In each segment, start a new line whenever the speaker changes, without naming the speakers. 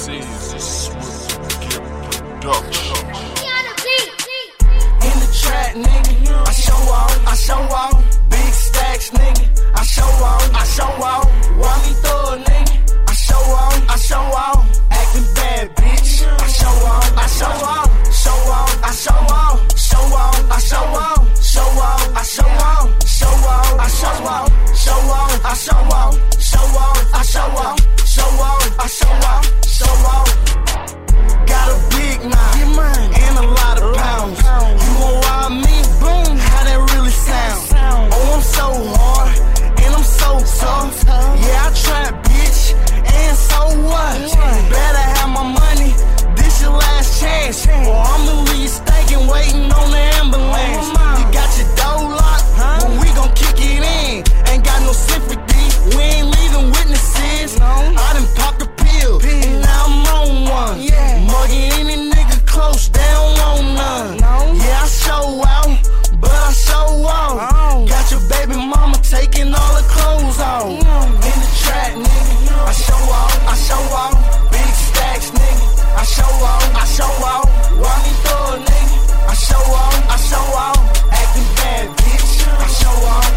MCs is Swift Gift Production.
In the trap, nigga, I show out. Big stacks, nigga, I show out. Walk me through it, nigga, I show out. Acting bad, bitch, I show out. Got a big nine and a lot of pounds. You gon' rob me? Boom, how that really sound? Oh, I'm so hard and I'm so tough. Yeah, I trap, bitch, and so what? Better have my money, this your last chance, or I'ma leave you stinking waiting on the ambulance. You got your door locked, but we gon' kick it in. Ain't got no sympathy, we ain't leaving witnesses. I done popped a pill, and now I'm on one. Mugging any nigga close, they don't want none. Yeah, I show out, but I show off. Got your baby mama taking all her clothes off. In the trap, nigga, I show out. Big stacks, nigga, I show out. Walk me through it, nigga, I show out. Acting bad, bitch, I show out.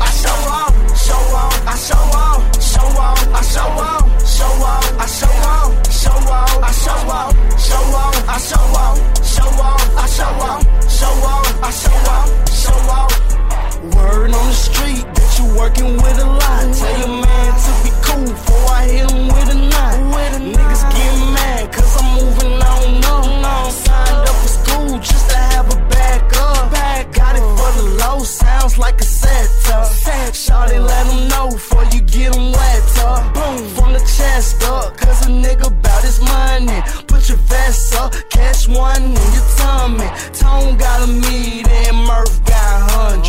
Word on the street that you working with a lot. Tell your man to be cool before I hit him with a knot. Niggas getting mad cause I'm moving on up. Signed up for school just to have a backup. Got it for the low, sounds like a setup. Shawty let him know before you get him wet up. Boom, from the chest up, cause a nigga bout his money. Put your vest up, catch one in your tummy. Tone got a meat and Murph got honey.